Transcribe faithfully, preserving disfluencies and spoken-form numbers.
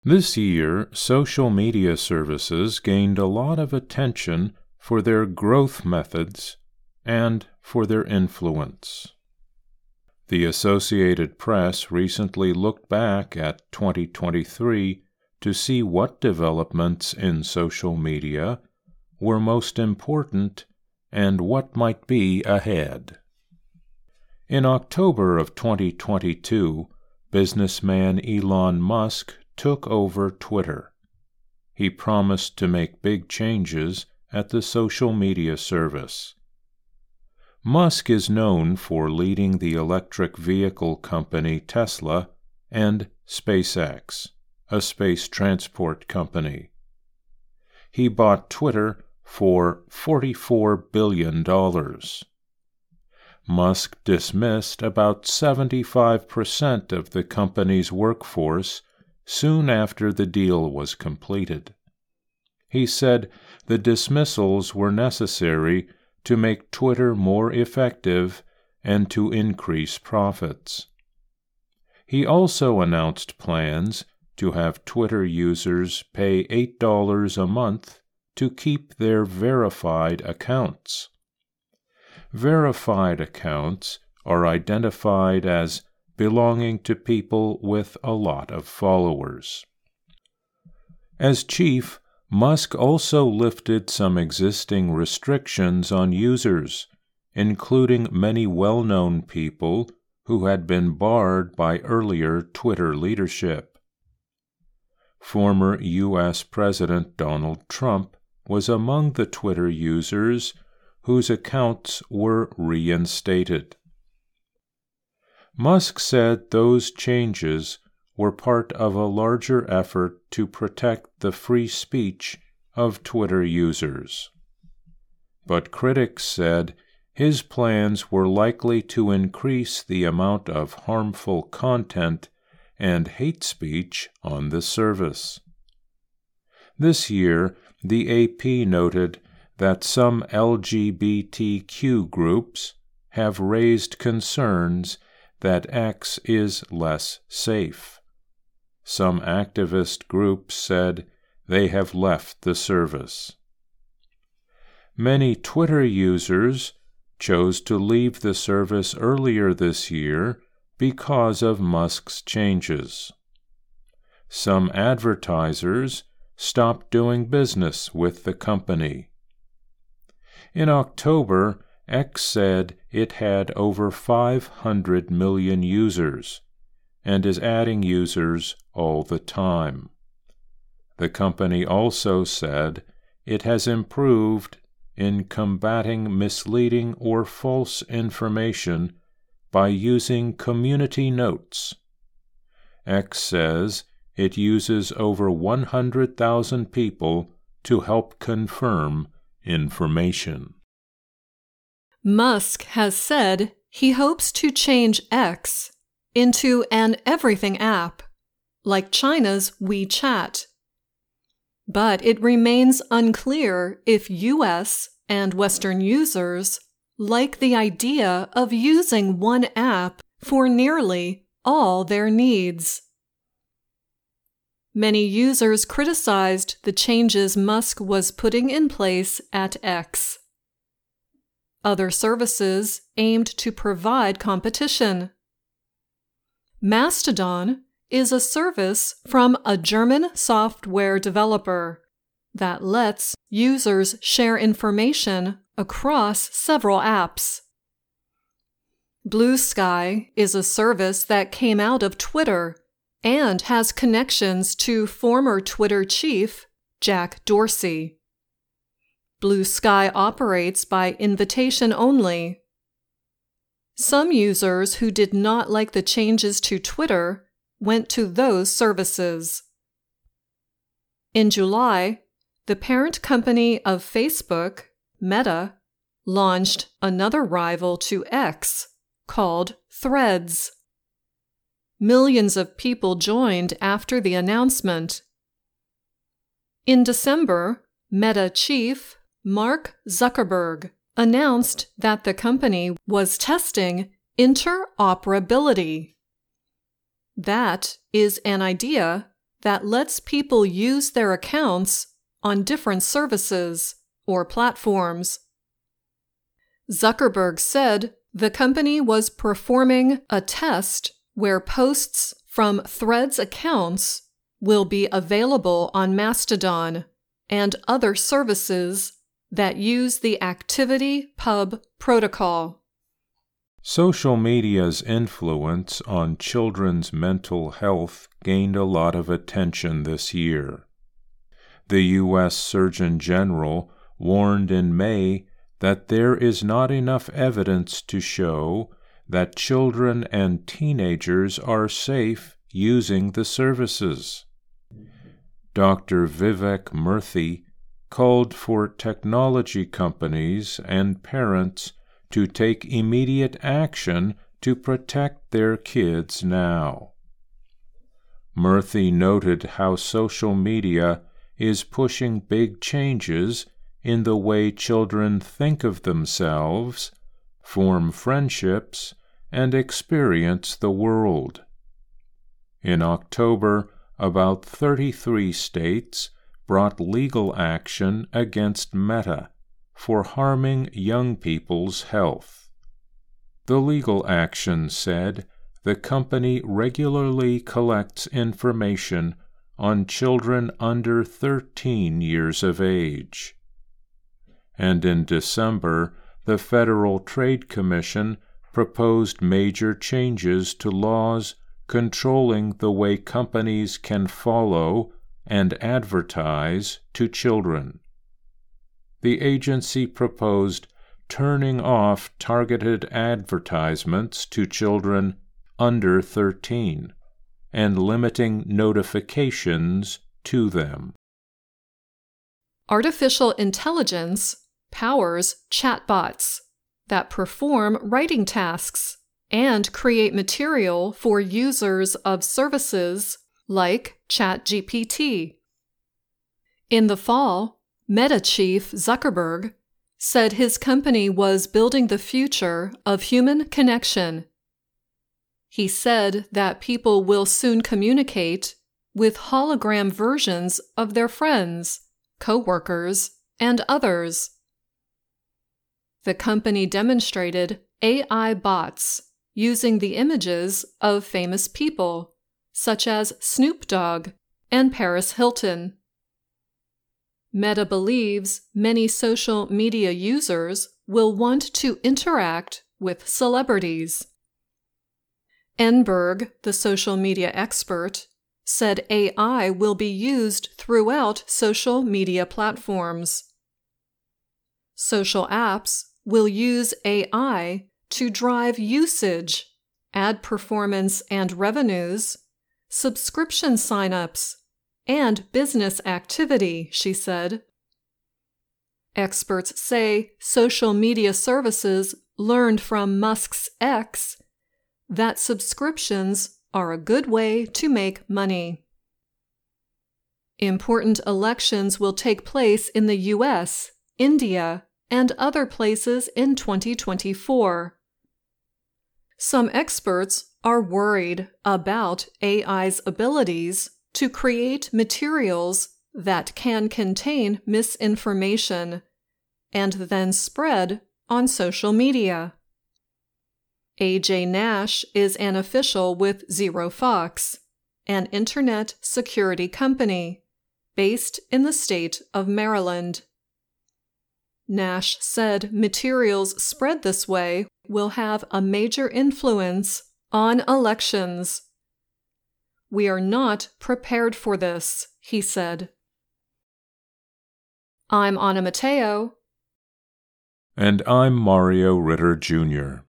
This year, social media services gained a lot of attention for their growth methods and for their influence. The Associated Press recently looked back at twenty twenty-three to see what developments in social media were most important and what might be ahead. In October of twenty twenty-two, businessman Elon Musk took over Twitter. He promised to make big changes at the social media service. Musk is known for leading the electric vehicle company Tesla and SpaceX, a space transport company. He bought Twitter for forty-four billion dollars. Musk dismissed about seventy-five percent of the company's workforce soon after the deal was completed. He said the dismissals were necessary to make Twitter more effective and to increase profits. He also announced plans to have Twitter users pay eight dollars a month to keep their verified accounts. Verified accounts are identified as belonging to people with a lot of followers. As chief, Musk also lifted some existing restrictions on users, including many well-known people who had been barred by earlier Twitter leadership. Former U S President Donald Trump was among the Twitter users whose accounts were reinstated. Musk said those changes were part of a larger effort to protect the free speech of Twitter users. But critics said his plans were likely to increase the amount of harmful content and hate speech on the service. This year, the A P noted that some L G B T Q groups have raised concerns that X is less safe. Some activist groups said they have left the service. Many Twitter users chose to leave the service earlier this year because of Musk's changes. Some advertisers stopped doing business with the company. In October, X said it had over five hundred million users and is adding users all the time. The company also said it has improved in combating misleading or false information by using community notes. X says it uses over one hundred thousand people to help confirm information. Musk has said he hopes to change X into an everything app, like China's WeChat. But it remains unclear if U S and Western users like the idea of using one app for nearly all their needs. Many users criticized the changes Musk was putting in place at X. Other services aimed to provide competition. Mastodon is a service from a German software developer that lets users share information across several apps. Blue Sky is a service that came out of Twitter and has connections to former Twitter chief Jack Dorsey. Blue Sky operates by invitation only. Some users who did not like the changes to Twitter went to those services. In July, the parent company of Facebook, Meta, launched another rival to X called Threads. Millions of people joined after the announcement. In December, Meta chief Mark Zuckerberg announced that the company was testing interoperability. That is an idea that lets people use their accounts on different services or platforms. Zuckerberg said the company was performing a test where posts from Threads accounts will be available on Mastodon and other services that use the ActivityPub protocol. Social media's influence on children's mental health gained a lot of attention this year. The U S Surgeon General warned in May that there is not enough evidence to show that children and teenagers are safe using the services. Doctor Vivek Murthy called for technology companies and parents to take immediate action to protect their kids now. Murthy noted how social media is pushing big changes in the way children think of themselves, form friendships, and experience the world. In October, about thirty-three states brought legal action against Meta for harming young people's health. The legal action said the company regularly collects information on children under thirteen years of age. And in December, the Federal Trade Commission proposed major changes to laws controlling the way companies can follow and advertise to children. The agency proposed turning off targeted advertisements to children under thirteen and limiting notifications to them. Artificial intelligence powers chatbots that perform writing tasks and create material for users of services like ChatGPT. In the fall, Meta chief Zuckerberg said his company was building the future of human connection. He said that people will soon communicate with hologram versions of their friends, co-workers, and others. The company demonstrated A I bots using the images of famous people, such as Snoop Dogg and Paris Hilton. Meta believes many social media users will want to interact with celebrities. Enberg, the social media expert, said A I will be used throughout social media platforms. Social apps will use A I to drive usage, ad performance and revenues, subscription sign-ups, and business activity, she said. Experts say social media services learned from Musk's X that subscriptions are a good way to make money. Important elections will take place in the U S, India, and other places in twenty twenty-four. Some experts are worried about A I's abilities to create materials that can contain misinformation and then spread on social media. A J Nash is an official with ZeroFox, an internet security company based in the state of Maryland. Nash said materials spread this way will have a major influence on elections. We are not prepared for this, he said. I'm Anna Matteo. And I'm Mario Ritter, Junior